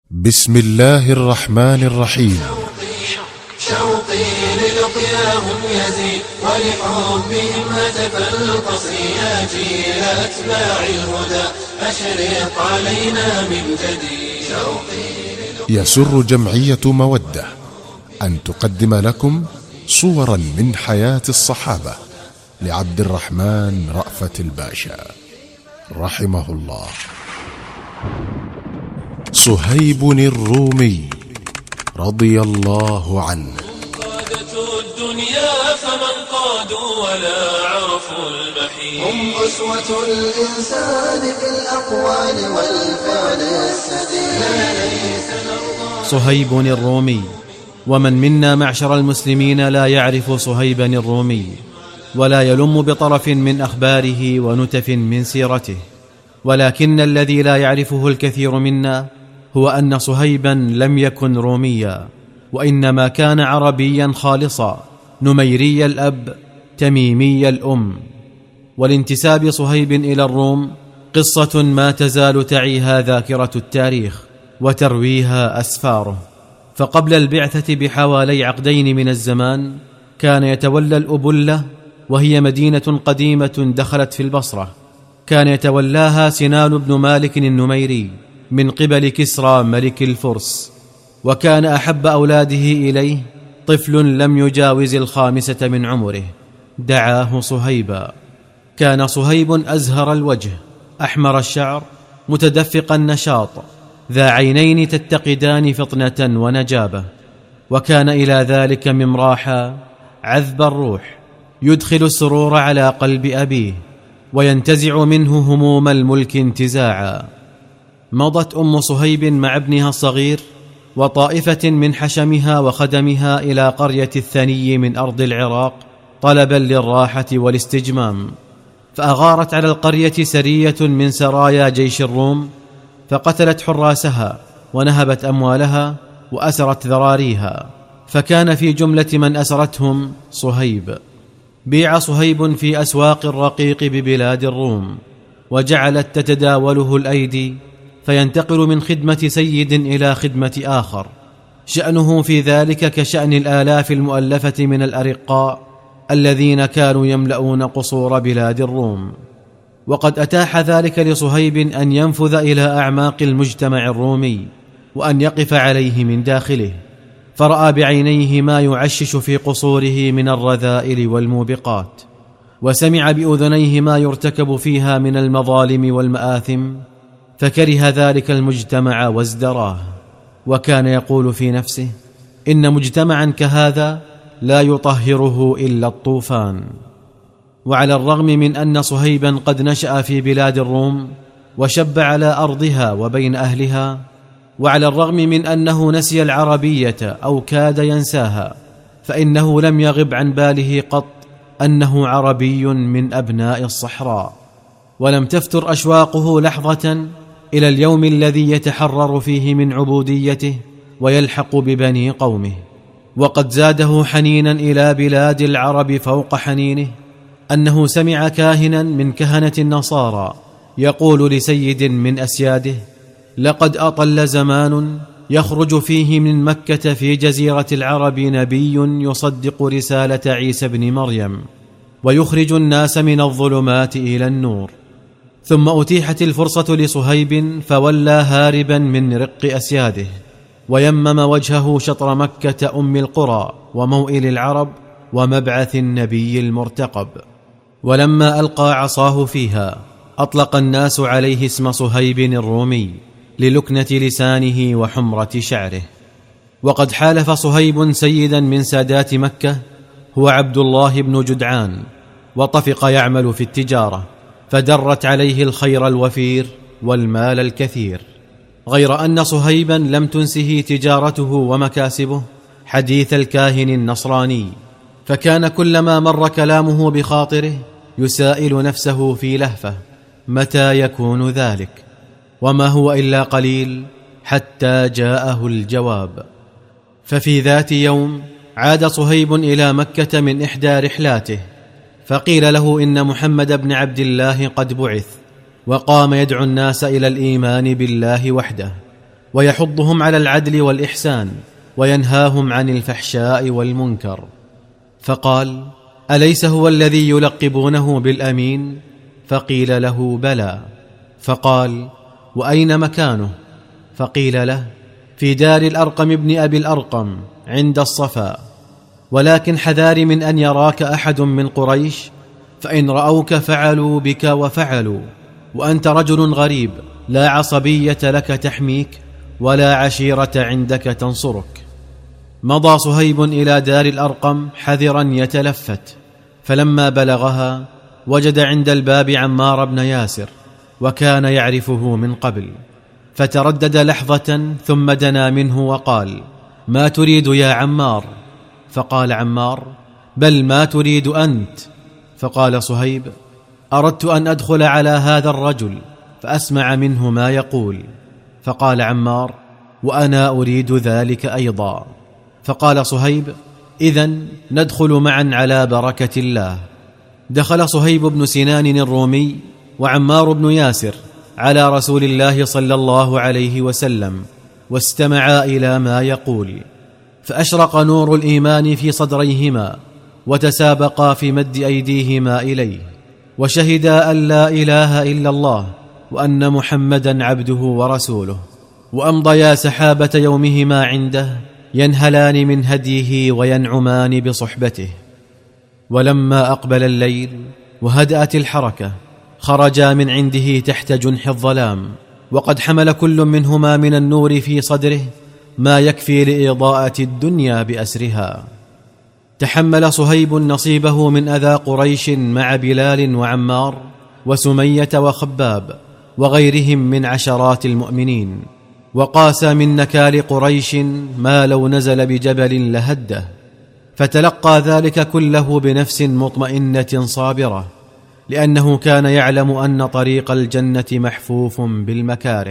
بسم الله الرحمن الرحيم. شوقي للقياهم يزيد ولحبهم هتف القصر يا جيل أتباع الهدى أشرق علينا من جديد. يسر جمعية مودة أن تقدم لكم صورا من حياة الصحابة لعبد الرحمن رأفت الباشا رحمه الله. صهيب الرومي رضي الله عنه. قادة الدنيا فمن قادوا ولا عرفوا المحيط، هم أسوة الإنسان في الأقوال والفعل السديد. صهيب الرومي. ومن منا معشر المسلمين لا يعرف صهيبا الرومي ولا يلم بطرف من أخباره ونتف من سيرته، ولكن الذي لا يعرفه الكثير منا هو أن صهيبا لم يكن روميا، وإنما كان عربيا خالصا نميري الأب تميمي الأم. والانتساب صهيب إلى الروم قصة ما تزال تعيها ذاكرة التاريخ وترويها أسفاره. فقبل البعثة بحوالي عقدين من الزمان كان يتولى الأبلة، وهي مدينة قديمة دخلت في البصرة، كان يتولاها سنان بن مالك النميري من قبل كسرى ملك الفرس، وكان أحب أولاده إليه طفل لم يجاوز 5 من عمره دعاه صهيبا. كان صهيب أزهر الوجه أحمر الشعر متدفق النشاط ذا عينين تتقدان فطنة ونجابة، وكان إلى ذلك ممراحا عذب الروح يدخل السرور على قلب أبيه وينتزع منه هموم الملك انتزاعا. مضت أم صهيب مع ابنها الصغير وطائفة من حشمها وخدمها إلى قرية الثني من أرض العراق طلبا للراحة والاستجمام، فأغارت على القرية سرية من سرايا جيش الروم، فقتلت حراسها ونهبت أموالها وأسرت ذراريها، فكان في جملة من أسرتهم صهيب. بيع صهيب في أسواق الرقيق ببلاد الروم، وجعلت تتداوله الأيدي، فينتقل من خدمة سيد إلى خدمة آخر، شأنه في ذلك كشأن الآلاف المؤلفة من الأرقاء الذين كانوا يملؤون قصور بلاد الروم. وقد أتاح ذلك لصهيب أن ينفذ إلى أعماق المجتمع الرومي وأن يقف عليه من داخله، فرأى بعينيه ما يعشش في قصوره من الرذائل والموبقات، وسمع بأذنيه ما يرتكب فيها من المظالم والمآثم، فكره ذلك المجتمع وازدراه، وكان يقول في نفسه: إن مجتمعا كهذا لا يطهره إلا الطوفان. وعلى الرغم من أن صهيبا قد نشأ في بلاد الروم وشب على أرضها وبين أهلها، وعلى الرغم من أنه نسي العربية أو كاد ينساها، فإنه لم يغب عن باله قط أنه عربي من أبناء الصحراء، ولم تفتر أشواقه لحظة إلى اليوم الذي يتحرر فيه من عبوديته ويلحق ببني قومه. وقد زاده حنينا إلى بلاد العرب فوق حنينه أنه سمع كاهنا من كهنة النصارى يقول لسيد من أسياده: لقد أطل زمان يخرج فيه من مكة في جزيرة العرب نبي يصدق رسالة عيسى بن مريم ويخرج الناس من الظلمات إلى النور. ثم أتيحت الفرصة لصهيب فولى هاربا من رق أسياده، ويمم وجهه شطر مكة أم القرى وموئل العرب ومبعث النبي المرتقب. ولما ألقى عصاه فيها أطلق الناس عليه اسم صهيب الرومي للكنة لسانه وحمرة شعره. وقد حالف صهيب سيدا من سادات مكة هو عبد الله بن جدعان، وطفق يعمل في التجارة، فدرت عليه الخير الوفير والمال الكثير، غير أن صهيبا لم تنسه تجارته ومكاسبه حديث الكاهن النصراني، فكان كلما مر كلامه بخاطره يسائل نفسه في لهفة: متى يكون ذلك؟ وما هو إلا قليل حتى جاءه الجواب. ففي ذات يوم عاد صهيب إلى مكة من إحدى رحلاته، فقيل له إن محمد بن عبد الله قد بعث، وقام يدعو الناس إلى الإيمان بالله وحده، ويحضهم على العدل والإحسان وينهاهم عن الفحشاء والمنكر. فقال: أليس هو الذي يلقبونه بالأمين؟ فقيل له: بلى. فقال: وأين مكانه؟ فقيل له: في دار الأرقم ابن أبي الأرقم عند الصفا، ولكن حذار من أن يراك أحد من قريش، فإن رأوك فعلوا بك وفعلوا، وأنت رجل غريب لا عصبية لك تحميك ولا عشيرة عندك تنصرك. مضى صهيب إلى دار الأرقم حذرا يتلفت، فلما بلغها وجد عند الباب عمار بن ياسر، وكان يعرفه من قبل، فتردد لحظة ثم دنا منه وقال: ما تريد يا عمار؟ فقال عمار: بل ما تريد أنت؟ فقال صهيب: أردت أن أدخل على هذا الرجل فأسمع منه ما يقول. فقال عمار: وأنا أريد ذلك أيضا. فقال صهيب: إذن ندخل معا على بركة الله. دخل صهيب بن سنان الرومي وعمار بن ياسر على رسول الله صلى الله عليه وسلم، واستمعا إلى ما يقول، فأشرق نور الإيمان في صدريهما، وتسابقا في مد أيديهما إليه، وشهدا أن لا إله إلا الله وأن محمدا عبده ورسوله، وأمضيا سحابة يومهما عنده ينهلان من هديه وينعمان بصحبته. ولما أقبل الليل وهدأت الحركة خرجا من عنده تحت جنح الظلام، وقد حمل كل منهما من النور في صدره ما يكفي لإضاءة الدنيا بأسرها. تحمل صهيب نصيبه من أذى قريش مع بلال وعمار وسمية وخباب وغيرهم من عشرات المؤمنين، وقاسى من نكال قريش ما لو نزل بجبل لهده، فتلقى ذلك كله بنفس مطمئنة صابرة، لأنه كان يعلم أن طريق الجنة محفوف بالمكاره.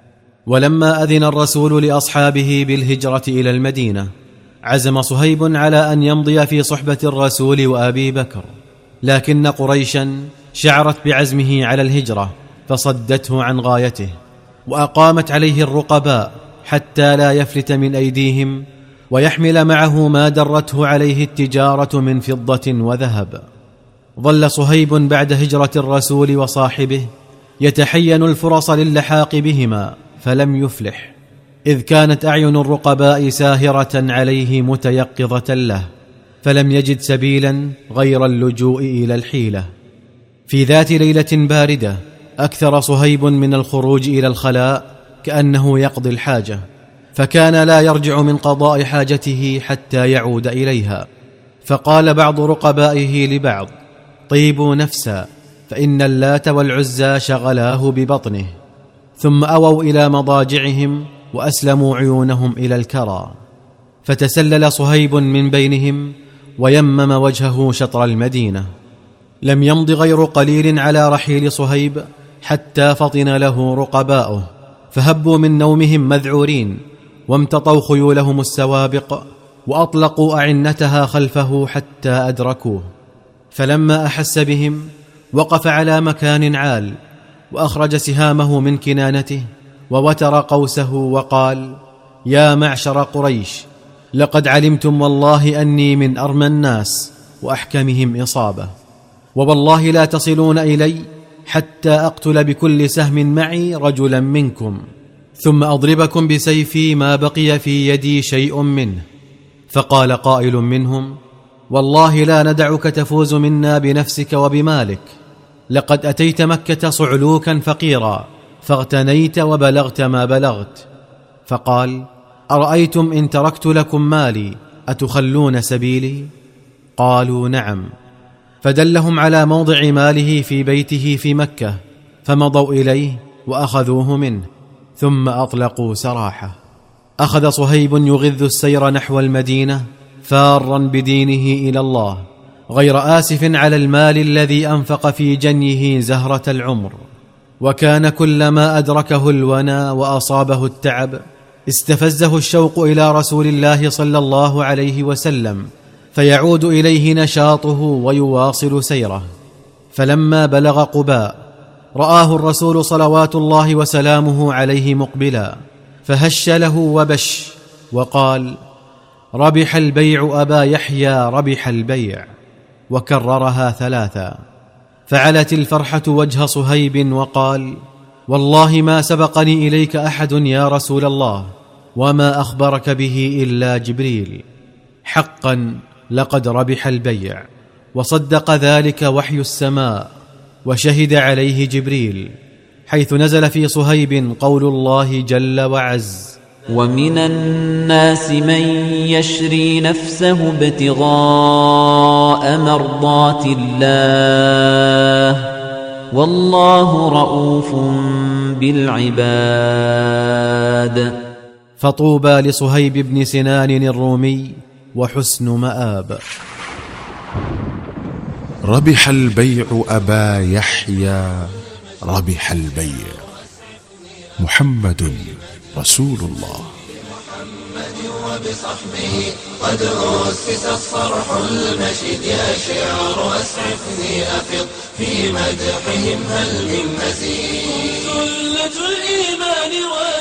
ولما أذن الرسول لأصحابه بالهجرة إلى المدينة، عزم صهيب على أن يمضي في صحبة الرسول وأبي بكر، لكن قريشا شعرت بعزمه على الهجرة فصدته عن غايته، وأقامت عليه الرقباء حتى لا يفلت من أيديهم ويحمل معه ما درته عليه التجارة من فضة وذهب. ظل صهيب بعد هجرة الرسول وصاحبه يتحين الفرص للحاق بهما، فلم يفلح، إذ كانت أعين الرقباء ساهرة عليه متيقظة له، فلم يجد سبيلا غير اللجوء إلى الحيلة. في ذات ليلة باردة أكثر صهيب من الخروج إلى الخلاء كأنه يقضي الحاجة، فكان لا يرجع من قضاء حاجته حتى يعود إليها. فقال بعض رقبائه لبعض: طيبوا نفسا، فإن اللات والعزى شغلاه ببطنه. ثم أووا إلى مضاجعهم وأسلموا عيونهم إلى الكرى. فتسلل صهيب من بينهم ويمم وجهه شطر المدينة. لم يمض غير قليل على رحيل صهيب حتى فطن له رقباؤه، فهبوا من نومهم مذعورين، وامتطوا خيولهم السوابق، وأطلقوا أعنتها خلفه حتى أدركوه. فلما أحس بهم وقف على مكان عال، وأخرج سهامه من كنانته ووتر قوسه وقال: يا معشر قريش، لقد علمتم والله أني من أرمى الناس وأحكمهم إصابة، ووالله لا تصلون إلي حتى أقتل بكل سهم معي رجلا منكم، ثم أضربكم بسيفي ما بقي في يدي شيء منه. فقال قائل منهم: والله لا ندعك تفوز منا بنفسك وبمالك، لقد أتيت مكة صعلوكا فقيرا فاغتنيت وبلغت ما بلغت. فقال: أرأيتم إن تركت لكم مالي أتخلون سبيلي؟ قالوا: نعم. فدلهم على موضع ماله في بيته في مكة، فمضوا إليه وأخذوه منه، ثم أطلقوا سراحه. أخذ صهيب يغذ السير نحو المدينة فارا بدينه إلى الله، غير آسف على المال الذي أنفق في جنيه زهرة العمر. وكان كلما أدركه الونا وأصابه التعب استفزه الشوق إلى رسول الله صلى الله عليه وسلم، فيعود إليه نشاطه ويواصل سيره. فلما بلغ قباء رآه الرسول صلوات الله وسلامه عليه مقبلا، فهش له وبش وقال: ربح البيع أبا يحيى، ربح البيع، وكررها 3. فعلت الفرحة وجه صهيب وقال: والله ما سبقني إليك أحد يا رسول الله، وما أخبرك به إلا جبريل، حقا لقد ربح البيع. وصدق ذلك وحي السماء، وشهد عليه جبريل، حيث نزل في صهيب قول الله جل وعز: ومن الناس من يشري نفسه ابتغاء مرضات الله والله رؤوف بالعباد. فطوبى لصهيب بن سنان الرومي وحسن مآب. ربح البيع أبا يحيى، ربح البيع. محمد رسول الله. وبصحبه قد أسس الصرح المشيد، يا شعر أسعفني أفض في مدحهم هل من مزيد. سلة الإيمان